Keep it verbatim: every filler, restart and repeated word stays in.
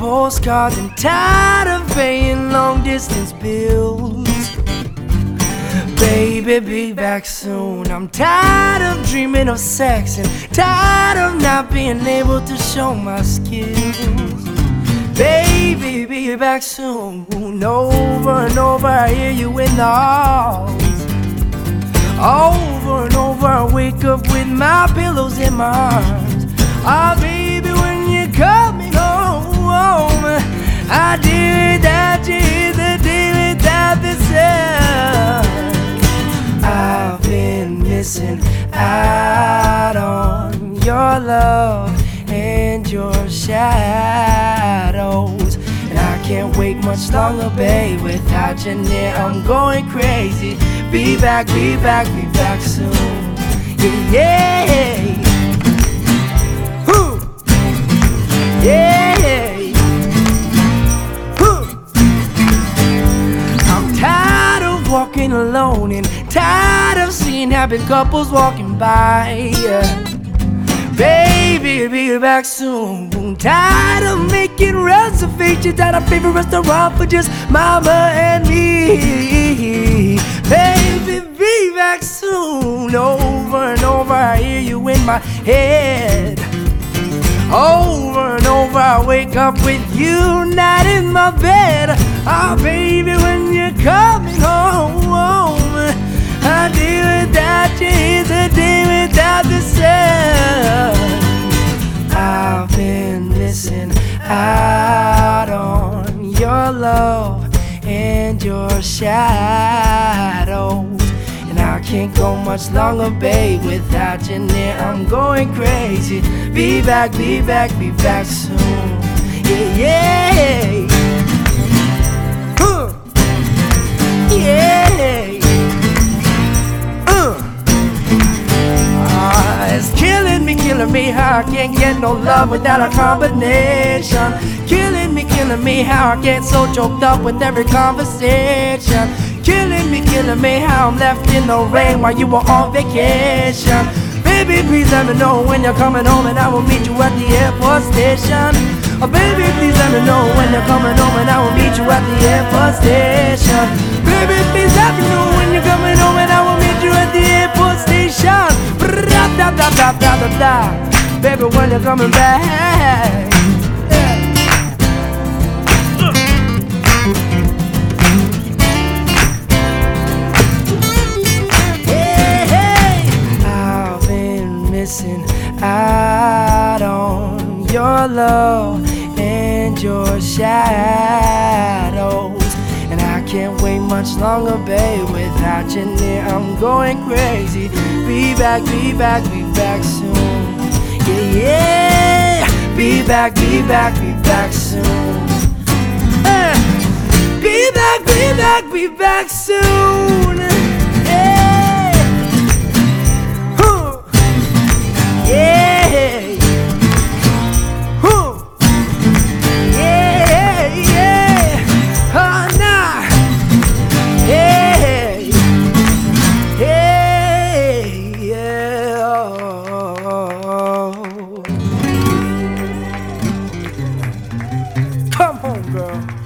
postcards and tired of paying long distance bills. Baby, be back soon. I'm tired of dreaming of sex and tired of not being able to show my skills. Baby, be back soon. Over and over I hear you in the halls. Over and over I wake up with my pillows in my arms. Ah, baby, when you're coming home, I deal without you the day without the sun. I've been missing out on your love and your shadows, and I can't wait much longer, babe. Without you near, I'm going crazy. Be back, be back, be back soon. Yeah, yeah. Woo. Yeah. Woo. I'm tired of walking alone and tired of seeing happy couples walking by. Yeah. Baby, be back soon. Tired of making reservations at a favorite restaurant for just mama and me. Baby, be back soon. Over and over I hear you in my head. Over and over I wake up with you not in my bed. Ah, oh, baby, when you're coming home, I deal without you is a day without the sun. I've been missing out on your love and your shadows, and I can't go much longer, babe. Without you near, I'm going crazy. Be back, be back, be back soon. Yeah, yeah. Uh. Yeah. It's killing me, killing me how I can't get no love without a combination. Killing me, killing me how I get so choked up with every conversation. Killing me, killing me how I'm left in the rain while you were on vacation. Baby, please let me know when you're coming home and I will meet you at the airport station. Oh, baby, please let me know when you're coming home and I will meet you at the airport station. Baby, please let me know when you're coming home and I will meet you at the airport station. Da, da, da, da, da, da. Baby, when you're coming back. Yeah. Hey, hey. I've been missing out on your love and your shadows, and I can't wait much longer, babe. Without you near, I'm going crazy. Be back, be back, be back soon. Yeah, yeah. Be back, be back, be back soon. Uh. Be back, be back, be back soon. Yeah. Huh. Yeah. Huh. Yeah, yeah. Oh, nah. Yeah. Yeah. Come home, girl.